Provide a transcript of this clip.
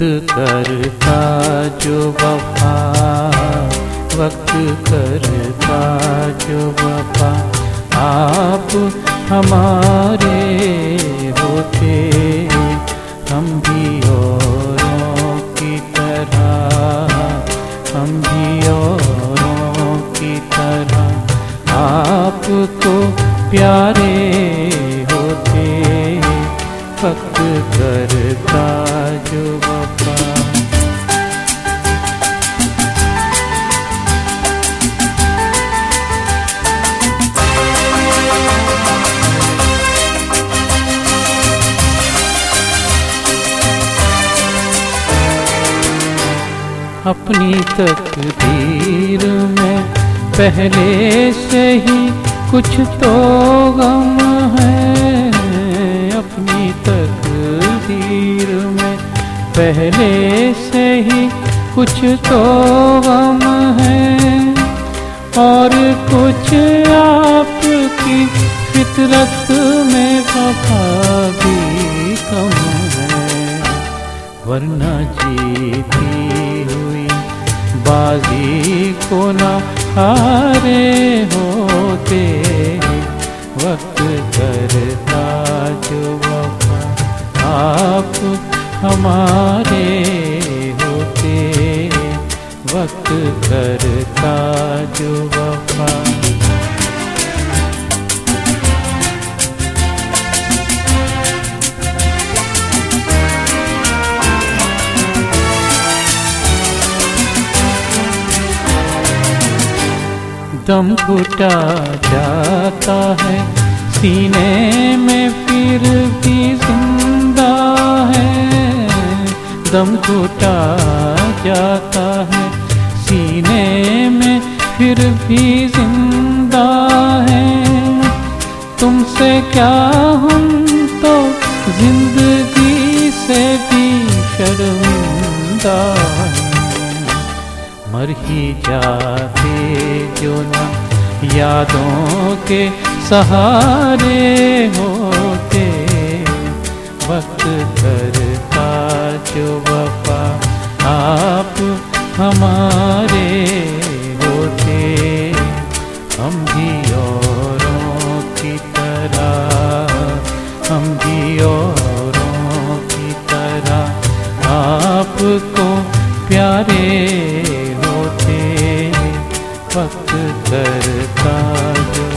करता जो वफा, वक्त करता जो वफा, आप हमारे होते हम भी औरों की तरह, हम भी औरों की तरह आपको प्यारे होते, वक्त करता जो वफा। अपनी तकदीर में पहले से ही कुछ तो गम है, अपनी तकदीर में पहले से ही कुछ तो गम है, और कुछ आपकी फितरत में वफा भी कम है, वरना जीती हुई बाजी को न हारे होते, वक्त करता जो वफा, आप हमारे होते, वक्त करता जो वफा। दम घुटा जाता है सीने में फिर भी जिंदा है, दम घुटा जाता है सीने में फिर भी जिंदा है, तुमसे क्या हम तो जिंदगी से भी शर्मिंदा है, मर ही जाते जो ना यादों के सहारे होते, वक्त करता जो वफा, आप हमारे होते, हम भी औरों की तरह, हम भी औरों की तरह आपको प्यारे होते, वक्त करता जो